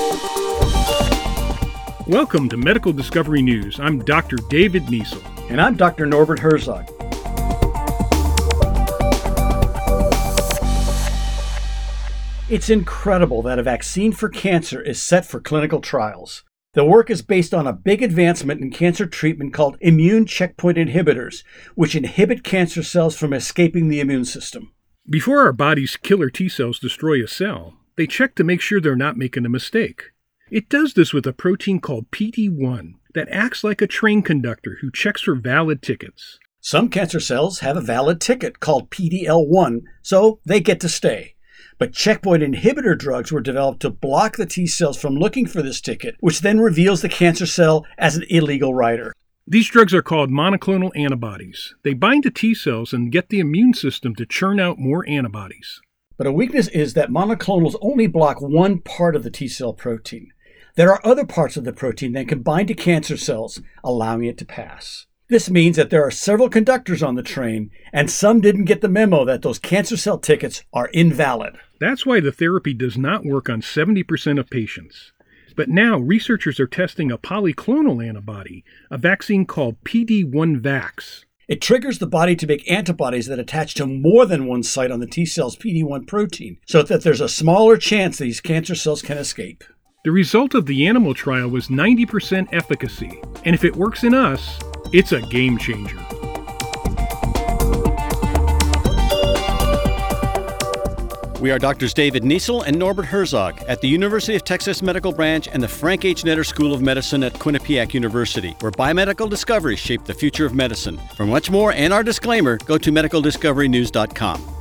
Welcome to Medical Discovery News. I'm Dr. David Niesel. And I'm Dr. Norbert Herzog. It's incredible that a vaccine for cancer is set for clinical trials. The work is based on a big advancement in cancer treatment called immune checkpoint inhibitors, which inhibit cancer cells from escaping the immune system. Before our body's killer T cells destroy a cell, they check to make sure they're not making a mistake. It does this with a protein called PD-1 that acts like a train conductor who checks for valid tickets. Some cancer cells have a valid ticket called PD-L1, so they get to stay. But checkpoint inhibitor drugs were developed to block the T cells from looking for this ticket, which then reveals the cancer cell as an illegal rider. These drugs are called monoclonal antibodies. They bind to T cells and get the immune system to churn out more antibodies. But a weakness is that monoclonals only block one part of the T cell protein. There are other parts of the protein that can bind to cancer cells, allowing it to pass. This means that there are several conductors on the train, and some didn't get the memo that those cancer cell tickets are invalid. That's why the therapy does not work on 70% of patients. But now researchers are testing a polyclonal antibody, a vaccine called PD-1-Vax. It triggers the body to make antibodies that attach to more than one site on the T cell's PD-1 protein, so that there's a smaller chance these cancer cells can escape. The result of the animal trial was 90% efficacy, and if it works in us, it's a game changer. We are Drs. David Niesel and Norbert Herzog at the University of Texas Medical Branch and the Frank H. Netter School of Medicine at Quinnipiac University, where biomedical discoveries shape the future of medicine. For much more and our disclaimer, go to medicaldiscoverynews.com.